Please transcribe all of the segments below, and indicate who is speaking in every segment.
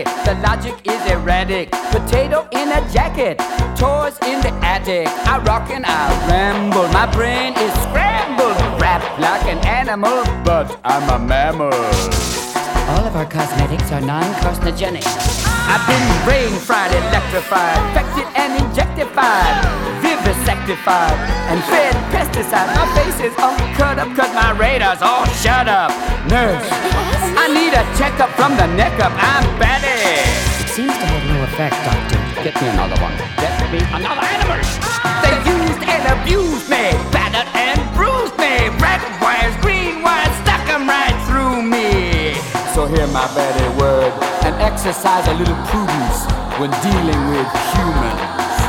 Speaker 1: The logic is erratic. Potato in a jacket, toys in the attic. I rock and I ramble, my brain is scrambled. Rap like an animal, but I'm a mammal. All of our cosmetics are non-carcinogenic. I've been brain fried, electrified, infected and injectified, vivisectified, and fed pesticide. My face is all cut up cause my radar's all shut up. Nurse, I need a checkup from the neck up. I'm Betty.
Speaker 2: It seems to have no effect, Doctor.
Speaker 1: Get me another one. Get me another animal. They used and abused me, battered and bruised me. Red wires, green wires, stuck 'em right through me. So hear my Betty word and exercise a little prudence when dealing with humans.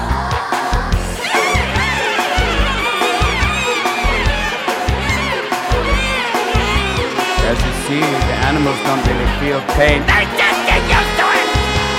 Speaker 1: As you see, the animals don't really feel pain. They just get used to it!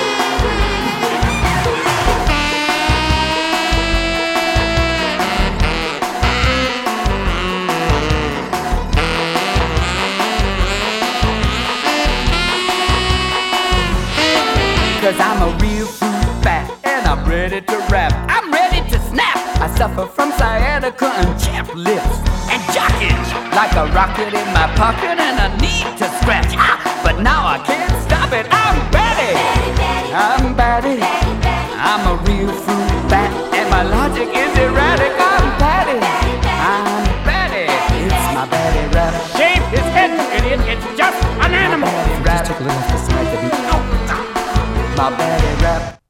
Speaker 1: Cause I'm a real fruit bat and I'm ready to rap. I'm ready to snap. I suffer from sciatica and chapped lips and jockeying like a rocket in my pocket and a need to scratch. But now I can't stop it. I'm Betty. I'm Betty. I'm a real fruit bat and my logic is erratic. I'm Betty. I'm Betty. It's my Betty rap. Shave his head, idiot. It's just an animal.
Speaker 2: Just took a little off the side to be.
Speaker 1: My Betty rap.